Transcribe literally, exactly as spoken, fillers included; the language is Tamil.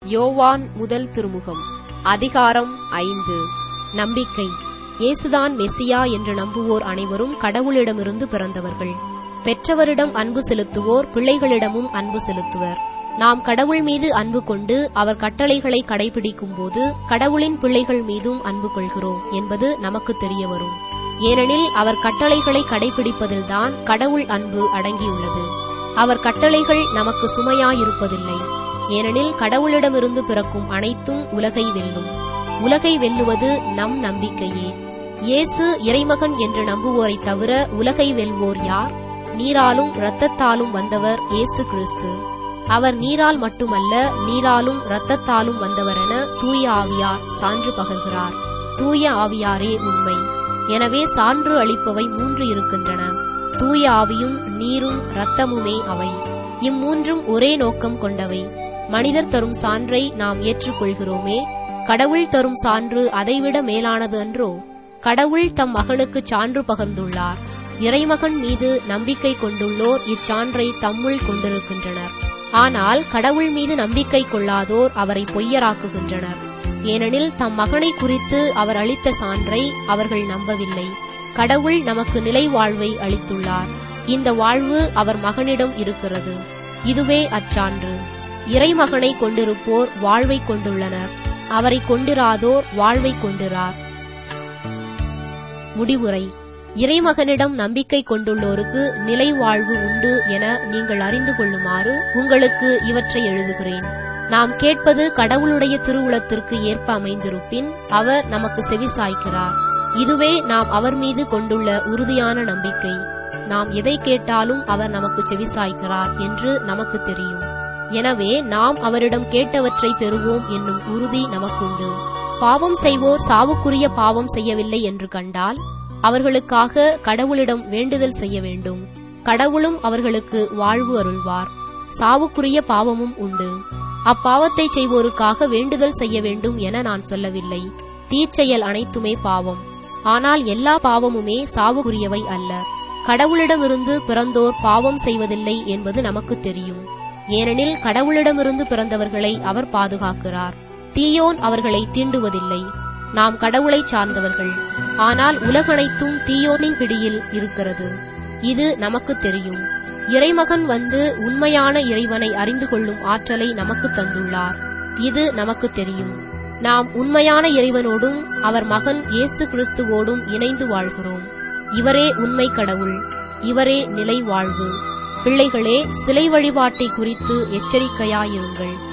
யோவான் முதல் திருமுகம் அதிகாரம் ஐந்து. நம்பிக்கை. இயேசுதான் மெசியா என்று நம்புவோர் அனைவரும் கடவுளிடமிருந்து பிறந்தவர்கள். பெற்றவரிடம் அன்பு செலுத்துவோர் பிள்ளைகளிடமும் அன்பு செலுத்துவர். நாம் கடவுள் மீது அன்பு கொண்டு அவர் கட்டளைகளை கடைபிடிக்கும் போது கடவுளின் பிள்ளைகள் மீதும் அன்பு கொள்கிறோம் என்பது நமக்கு தெரிய வரும். ஏனெனில் அவர் கட்டளைகளை கடைபிடிப்பதில்தான் கடவுள் அன்பு அடங்கியுள்ளது. அவர் கட்டளைகள் நமக்கு சுமையாயிருப்பதில்லை. ஏனெனில் கடவுளிடமிருந்து பிறக்கும் அனைத்தும் உலகை வெல்லும். உலகை வெல்லுவது நம் நம்பிக்கையே. இயேசு இறைமகன் என்று நம்புவோரைத் தவிர உலகை வெல்வோர் யார்? நீராலும் இரத்தத்தாலும் வந்தவர் இயேசு கிறிஸ்து. அவர் நீரால் மட்டுமல்ல, நீராலும் இரத்தத்தாலும் வந்தவரென தூய ஆவியார் சான்று பகர்கிறார். தூய ஆவியாரே உண்மை. எனவே சான்று அளிப்பவை மூன்று இருக்கின்றன. தூய ஆவியும் நீரும் இரத்தமுமே அவை. இம்மூன்றும் ஒரே நோக்கம் கொண்டவை. மனிதர் தரும் சான்றை நாம் ஏற்றுக்கொள்கிறோமே, கடவுள் தரும் சான்று அதைவிட மேலானது அன்றோ? கடவுள் தம் மகனுக்கு சான்று பகர்ந்துள்ளார். இறைமகன் மீது நம்பிக்கை கொண்டுள்ளோர் இச்சான்றை தம்முள் கொண்டிருக்கின்றனர். ஆனால் கடவுள் மீது நம்பிக்கை கொள்ளாதோர் அவரை பொய்யராக்குகின்றனர். ஏனெனில் தம் மகனை குறித்து அவர் அளித்த சான்றை அவர்கள் நம்பவில்லை. கடவுள் நமக்கு நிலை வாழ்வை அளித்துள்ளார். இந்த வாழ்வு அவர் மகனிடம் இருக்கிறது. இதுவே அச்சான்று. இறைமகனை கொண்டிருப்போர் வாழ்வை கொண்டுள்ளனர். அவரை கொண்டிராதோர் வாழ்வை கொண்டிரார். முடிவுரை. இறைமகனிடம் நம்பிக்கை கொண்டுள்ளோருக்கு நிலை வாழ்வு உண்டு என நீங்கள் அறிந்து கொள்ளுமாறு உங்களுக்கு இவற்றை எழுதுகிறேன். நாம் கேட்பது கடவுளுடைய திருவுளத்திற்கு ஏற்ப அமைந்திருப்பின் அவர் நமக்கு செவிசாய்க்கிறார். இதுவே நாம் அவர் மீது கொண்டுள்ள உறுதியான நம்பிக்கை. நாம் எதை கேட்டாலும் அவர் நமக்கு செவிசாய்க்கிறார் என்று நமக்கு தெரியும். எனவே நாம் அவரிடம் கேட்டவற்றை பெறுவோம் என்னும் உறுதி நமக்குண்டு. பாவம் செய்வோர் சாவுக்குரிய பாவம் செய்யவில்லை என்று கண்டால் அவர்களுக்காக கடவுளிடம் வேண்டுதல் செய்ய வேண்டும். கடவுளும் அவர்களுக்கு வாழ்வு அருள்வார். சாவுக்குரிய பாவமும் உண்டு. அப்பாவத்தை செய்வோருக்காக வேண்டுதல் செய்ய வேண்டும் என நான் சொல்லவில்லை. தீச்செயல் அனைத்துமே பாவம். ஆனால் எல்லா பாவமுமே சாவுக்குரியவை அல்ல. கடவுளிடமிருந்து பிறந்தோர் பாவம் செய்வதில்லை என்பது நமக்கு தெரியும். ஏனெனில் கடவுளிடமிருந்து பிறந்தவர்களை அவர் பாதுகாக்கிறார். தீயோன் அவர்களை தீண்டுவதில்லை. நாம் கடவுளை சார்ந்தவர்கள். ஆனால் உலகனைத்தும் தீயோனின் பிடியில் இருக்கிறது. இது நமக்கு தெரியும். இறைமகன் வந்து உண்மையான இறைவனை அறிந்து கொள்ளும் ஆற்றலை நமக்கு தந்துள்ளார். இது நமக்கு தெரியும். நாம் உண்மையான இறைவனோடும் அவர் மகன் இயேசு கிறிஸ்துவோடும் இணைந்து வாழ்கிறோம். இவரே உண்மை கடவுள். இவரே நிலை வாழ்வு. பிள்ளைகளே, சிலை வழிபாட்டை குறித்து எச்சரிக்கையாயிருங்கள்.